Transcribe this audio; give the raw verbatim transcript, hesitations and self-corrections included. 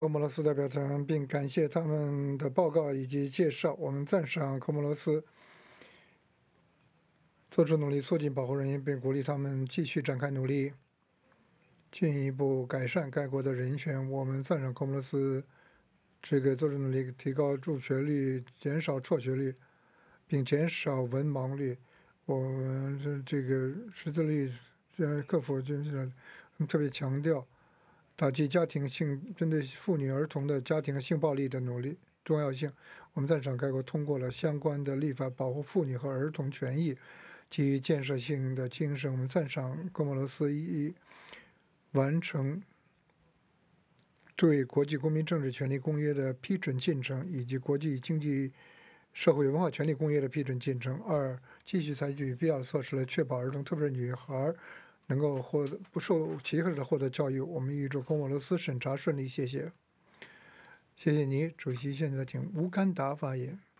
科莫罗斯代表团，并感谢他们的报告以及介绍。我们赞赏科莫罗斯做出努力促进保护人员，并鼓励他们继续展开努力，进一步改善该国的人权。我们赞赏科莫罗斯这个做出努力，提高入学率，减少辍学率，并减少文盲率。我们这这个识字率呃克服就是特别强调打击家庭性针对妇女儿童的家庭性暴力的努力重要性。我们赞赏该国通过了相关的立法，保护妇女和儿童权益，基于建设性的精神。我们赞赏科莫罗斯已完成对国际公民政治权利公约的批准进程，以及国际经济社会文化权利公约的批准进程。二、继续采取必要的措施来确保儿童，特别是女孩，能够获得不受歧视的获得教育。我们预祝科莫罗斯审查顺利。谢谢。谢谢你，主席。现在请乌干达发言。